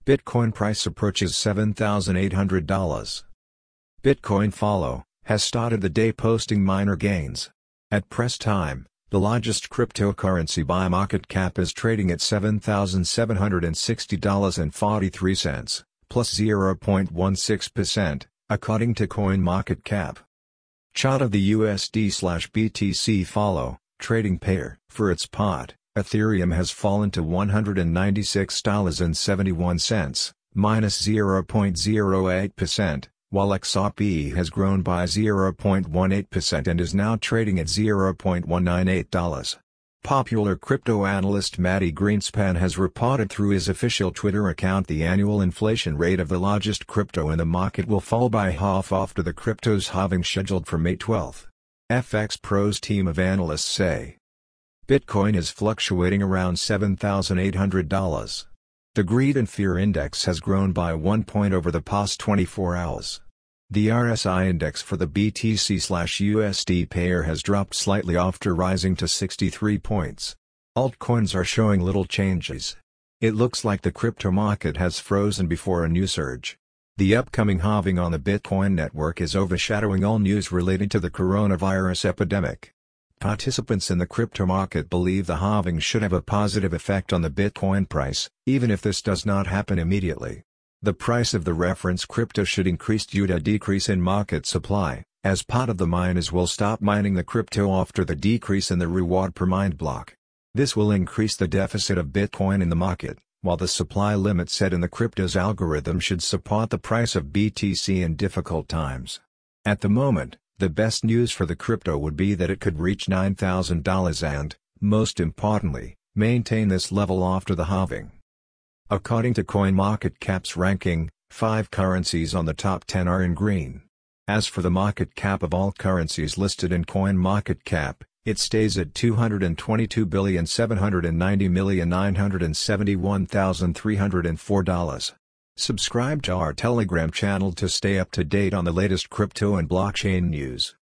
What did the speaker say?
Bitcoin price approaches $7,800. Bitcoin Follow has started the day posting minor gains. At press time, the largest cryptocurrency by market cap is trading at $7,760.43, plus 0.16%, according to CoinMarketCap. Chart of the USD/BTC Follow trading pair. For its part, Ethereum has fallen to $196.71, minus 0.08%, while XRP has grown by 0.18% and is now trading at $0.198. Popular crypto analyst Mati Greenspan has reported through his official Twitter account the annual inflation rate of the largest crypto in the market will fall by half after the crypto's halving scheduled for May 12. FX Pro's team of analysts say Bitcoin is fluctuating around $7,800. The Greed and Fear Index has grown by 1 point over the past 24 hours. The RSI index for the BTC/USD pair has dropped slightly after rising to 63 points. Altcoins are showing little changes. It looks like the crypto market has frozen before a new surge. The upcoming halving on the Bitcoin network is overshadowing all news related to the coronavirus epidemic. Participants in the crypto market believe the halving should have a positive effect on the Bitcoin price, even if this does not happen immediately. The price of the reference crypto should increase due to a decrease in market supply, as part of the miners will stop mining the crypto after the decrease in the reward per mined block. This will increase the deficit of Bitcoin in the market, while the supply limit set in the crypto's algorithm should support the price of BTC in difficult times. At the moment, the best news for the crypto would be that it could reach $9,000 and, most importantly, maintain this level after the halving. According to CoinMarketCap's ranking, 5 currencies on the top 10 are in green. As for the market cap of all currencies listed in CoinMarketCap, it stays at $222,790,971,304. Subscribe to our Telegram channel to stay up to date on the latest crypto and blockchain news.